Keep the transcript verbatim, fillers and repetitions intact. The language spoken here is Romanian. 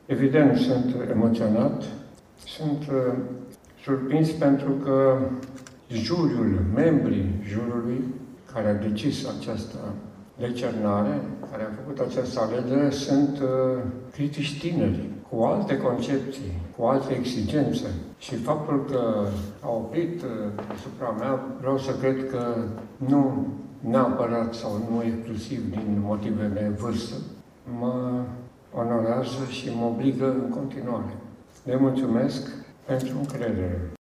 Evident, sunt emoționat, sunt uh, surprins pentru că juriul, membrii juriului care a decis această decernare, care a făcut această alegere, sunt uh, critici tineri, cu alte concepții, cu alte exigențe. Și faptul că au oprit uh, asupra mea, vreau să cred că nu neapărat sau nu exclusiv din motive de vârstă, mă onorează și mă obligă în continuare. Le mulțumesc pentru încredere.